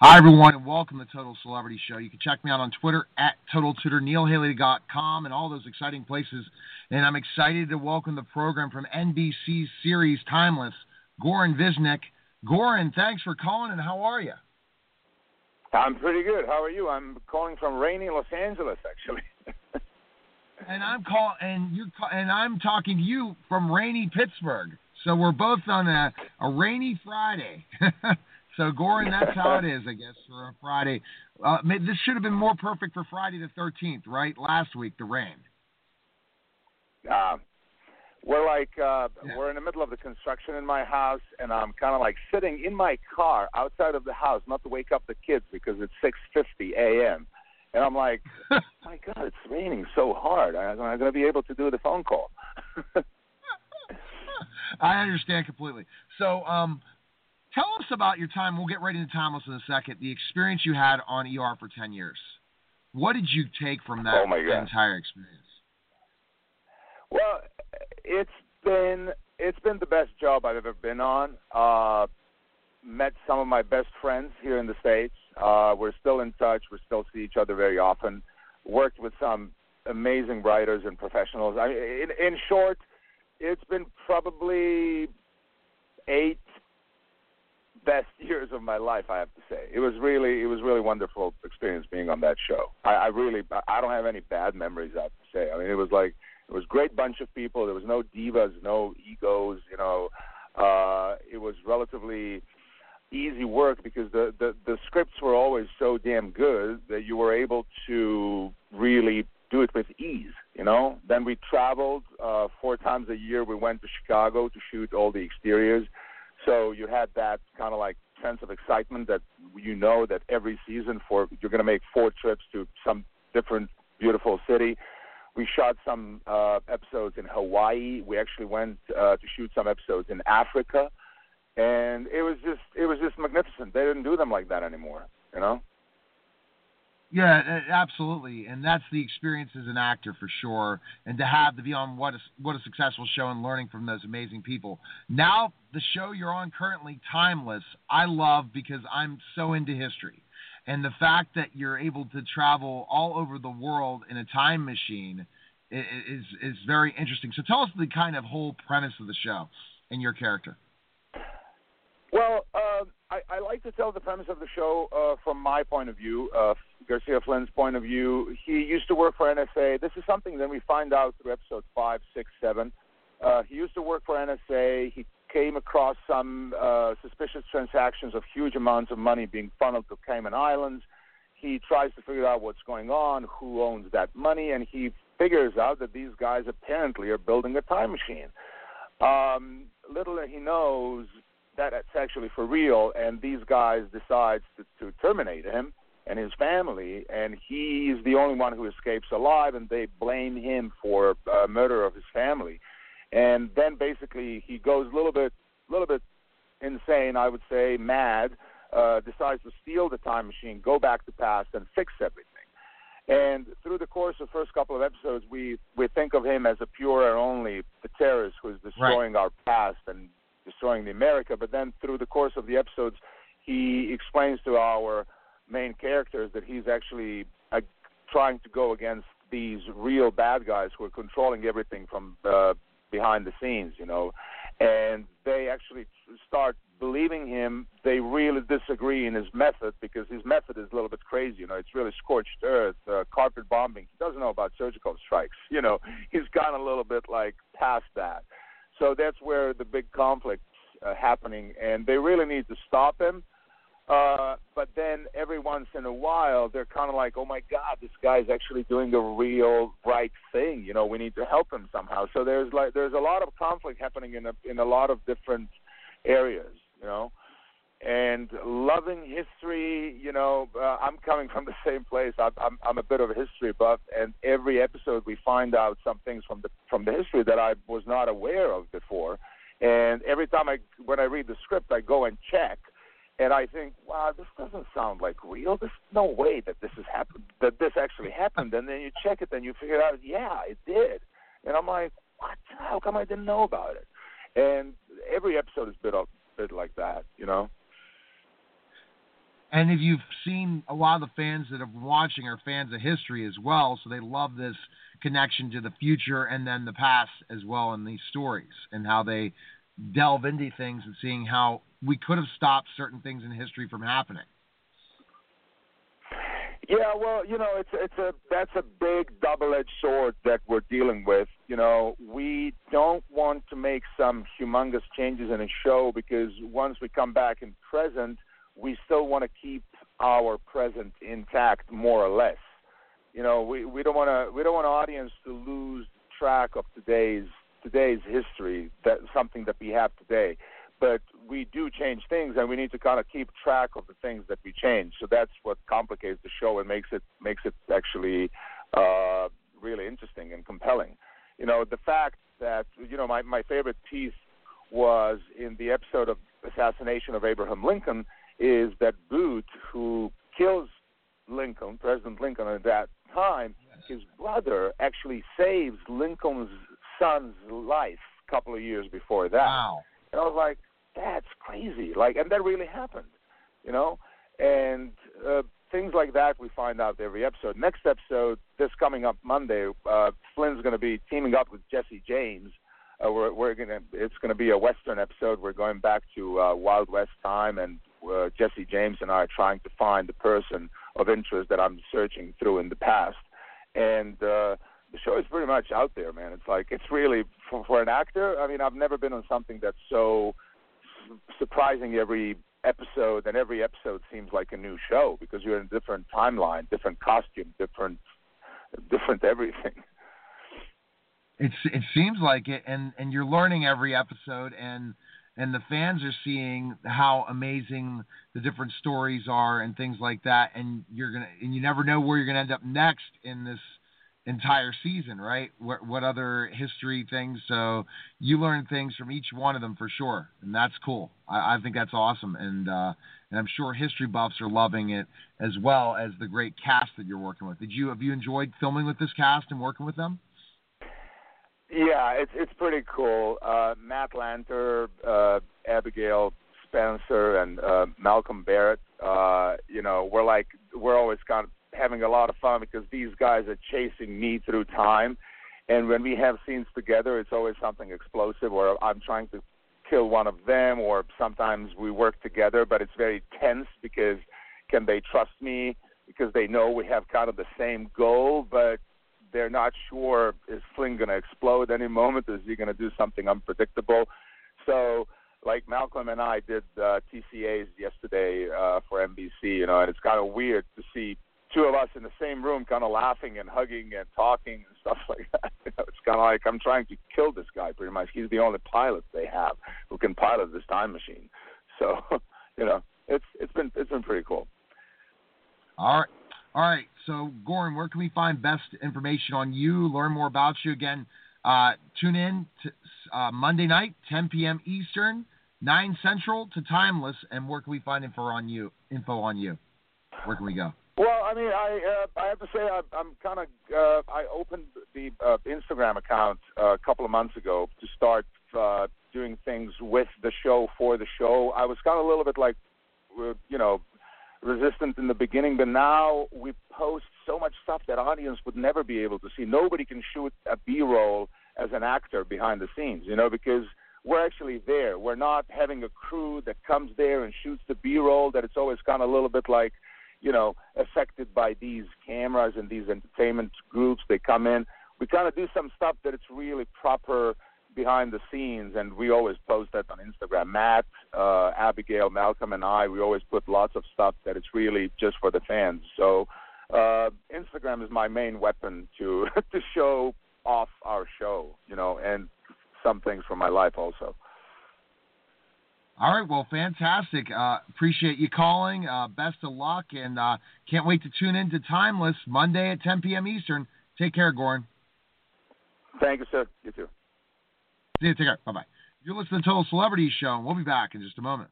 Hi, everyone, and welcome to Total Celebrity Show. You can check me out on Twitter at TotalTutor, NeilHaley.com, and all those exciting places. And I'm excited to welcome the program from NBC's series Timeless, Goran Visnjic. Goran, thanks for calling, and how are you? I'm pretty good. How are you? I'm calling from rainy Los Angeles, actually. And I'm talking to you from rainy Pittsburgh. So we're both on a rainy Friday. So, Goran, that's how it is, I guess, for a Friday. This should have been more perfect for Friday the 13th, right? Last week, the rain. We're in the middle of the construction in my house, and I'm kind of like sitting in my car outside of the house, not to wake up the kids because it's 6:50 a.m. And I'm like, my God, it's raining so hard. I'm not going to be able to do the phone call. I understand completely. So, tell us about your time. We'll get right into Timeless in a second. The experience you had on ER for 10 years. What did you take from that entire experience? Well, it's been the best job I've ever been on. Met some of my best friends here in the States. We're still in touch. We still see each other very often. Worked with some amazing writers and professionals. In short, it's been probably 8 best years of my life, I have to say. It was really wonderful experience being on that show. I don't have any bad memories, I have to say. I mean, it was a great bunch of people. There was no divas, no egos, it was relatively easy work because the scripts were always so damn good that you were able to really do it with ease, Then we traveled 4 times a year. We went to Chicago to shoot all the exteriors. So you had that kind of like sense of excitement that that every season you're going to make 4 trips to some different beautiful city. We shot some episodes in Hawaii. We actually went to shoot some episodes in Africa, and it was just magnificent. They didn't do them like that anymore, Yeah, absolutely, and that's the experience as an actor for sure, and to be on what a successful show and learning from those amazing people. Now, the show you're on currently, Timeless, I love because I'm so into history, and the fact that you're able to travel all over the world in a time machine is very interesting. So tell us the kind of whole premise of the show and your character. Well, I like to tell the premise of the show from my point of view, Garcia Flynn's point of view. He used to work for NSA. This is something that we find out through episodes 5, 6, 7. He used to work for NSA. He came across some suspicious transactions of huge amounts of money being funneled to Cayman Islands. He tries to figure out what's going on, who owns that money, and he figures out that these guys apparently are building a time machine. Little he knows that it's actually for real, and these guys decide to terminate him and his family, and he's the only one who escapes alive, and they blame him for murder of his family. And then basically he goes a little bit insane, I would say, mad, decides to steal the time machine, go back to past, and fix everything. And through the course of the first couple of episodes, we think of him as a pure and only the terrorist who is destroying our past and destroying the America. But then through the course of the episodes, he explains to our main characters that he's actually trying to go against these real bad guys who are controlling everything from behind the scenes, and they actually start believing him. They really disagree in his method because his method is a little bit crazy. It's really scorched earth, carpet bombing. He doesn't know about surgical strikes. He's gone a little bit like past that. So that's where the big conflict's happening, and they really need to stop him. But then every once in a while, they're kind of like, oh, my God, this guy's actually doing a real right thing. We need to help him somehow. So there's a lot of conflict happening in a lot of different areas, And loving history, I'm coming from the same place. I'm a bit of a history buff, and every episode we find out some things from the history that I was not aware of before. And every time when I read the script, I go and check. And I think, wow, this doesn't sound like real. There's no way that this actually happened. And then you check it, and you figure out, yeah, it did. And I'm like, what? How come I didn't know about it? And every episode is a bit like that, And if you've seen, a lot of the fans that are watching are fans of history as well, so they love this connection to the future and then the past as well in these stories, and how they delve into things and seeing how we could have stopped certain things in history from happening. Yeah, well, that's a big double-edged sword that we're dealing with. We don't want to make some humongous changes in a show, because once we come back in present, we still want to keep our present intact, more or less. We don't want an audience to lose track of today's history, that something that we have today. But we do change things, and we need to kind of keep track of the things that we change. So that's what complicates the show and makes it actually really interesting and compelling. The fact that my favorite piece was in the episode of Assassination of Abraham Lincoln, is that Booth, who kills Lincoln, President Lincoln at that time, his brother actually saves Lincoln's son's life a couple of years before that. Wow. And I was like, that's crazy. And that really happened, And things like that we find out every episode. Next episode, this coming up Monday, Flynn's going to be teaming up with Jesse James. It's going to be a Western episode. We're going back to Wild West time, and Jesse James and I are trying to find the person of interest that I'm searching through in the past. And the show is pretty much out there, man. It's really, for an actor, I mean, I've never been on something that's so surprising every episode, and every episode seems like a new show, because you're in a different timeline, different costume, different everything. It seems like it, and you're learning every episode, and the fans are seeing how amazing the different stories are and things like that, and you never know where you're gonna end up next in this entire season, right? What other history things? So you learn things from each one of them for sure, and that's cool. I think that's awesome, and I'm sure history buffs are loving it, as well as the great cast that you're working with. Have you enjoyed filming with this cast and working with them? Yeah, it's pretty cool. Matt Lanter, Abigail Spencer, and Malcolm Barrett. We're always kind of having a lot of fun, because these guys are chasing me through time, and when we have scenes together, it's always something explosive, or I'm trying to kill one of them, or sometimes we work together, but it's very tense, because can they trust me, because they know we have kind of the same goal, but they're not sure, is Flynn going to explode any moment? Is he going to do something unpredictable? So, like Malcolm and I did TCAs yesterday for NBC, and it's kind of weird to see two of us in the same room kind of laughing and hugging and talking and stuff like that. It's kind of like I'm trying to kill this guy pretty much. He's the only pilot they have who can pilot this time machine. So, it's been pretty cool. All right. So, Goran, where can we find best information on you, learn more about you? Again, tune in to Monday night, 10 p.m. Eastern, 9 Central to Timeless. And where can we find info on you? Where can we go? Well, I mean, I have to say I'm kind of I opened the Instagram account a couple of months ago to start doing things with the show, for the show. I was kind of a little bit like, resistant in the beginning, but now we post so much stuff that audience would never be able to see. Nobody can shoot a B-roll as an actor behind the scenes, because we're actually there. We're not having a crew that comes there and shoots the B-roll, that it's always kind of a little bit like, affected by these cameras and these entertainment groups. They come in. We kind of do some stuff that it's really proper behind the scenes, and we always post that on Instagram. Matt, Abigail, Malcolm, and I, we always put lots of stuff that it's really just for the fans. So Instagram is my main weapon to show off our show, and some things from my life also. All right, well, fantastic. Appreciate you calling. Best of luck, and can't wait to tune in to Timeless Monday at 10 p.m. Eastern. Take care, Goran. Thank you, sir. You too. See you. Take care. Bye-bye. You're listening to the Total Celebrity Show, and we'll be back in just a moment.